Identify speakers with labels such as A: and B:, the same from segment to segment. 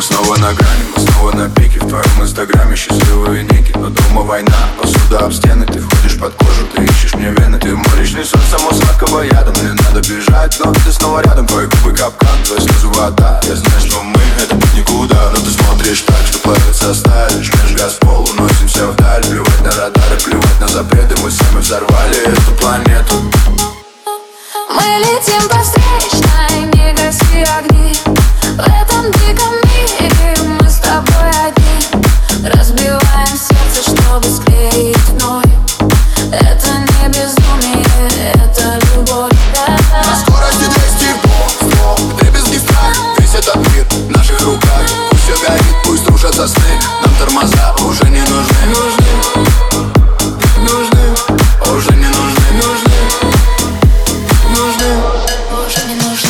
A: Мы снова на грани, мы снова на пике. В твоем инстаграме счастливые ники. Но дома война, посуда об стены. Ты входишь под кожу, ты ищешь мне вены. Ты мой личный сон, само сладкого ядом. Мне надо бежать, но ты снова рядом. Твои губы капкан, твои слезы вода. Я знаю, что мы, это путь никуда. Но ты смотришь так, что плавится сталь. Жмешь газ в пол, уносимся вдаль. Плевать на радары, плевать на запреты. Мы сами взорвали эту планету.
B: Мы летим по встречной, не гаси огни. В этом диком мире мы с тобой одни. Разбиваем сердце, чтобы склеить вновь. Это не безумие, это любовь.
A: На скорости 200 в дребезги страх. Весь этот мир в наших руках. Пусть все горит, пусть рушатся сны. Нам тормоза уже не нужны. Уже не нужны.
B: Уже не нужны.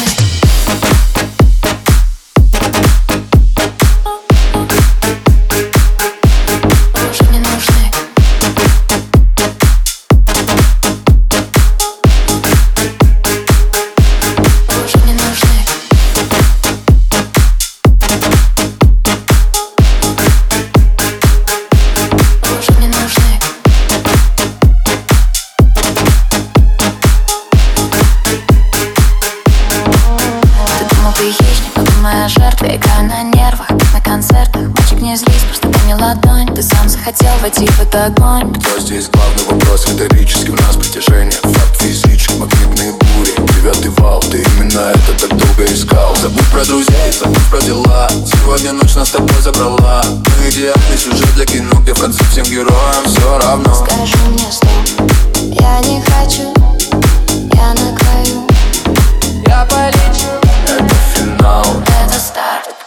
B: Ты хищник, но ты моя жертва. Играю на нервах, как на концертах. Мальчик, не злись, просто дай мне ладонь. Ты сам захотел войти в этот огонь.
A: Кто здесь главный вопрос риторический? У нас притяжение, факт физический, магнитные бури. 9-й вал, ты именно это так долго искал. Забудь про друзей, забудь про дела. Сегодня ночь нас с тобой забрала. Мы идеальный сюжет для кино, где в конце всем героям все равно.
B: Скажи мне стоп, я не хочу. Я на краю.
A: Я полечу. Это финал.
B: Это старт.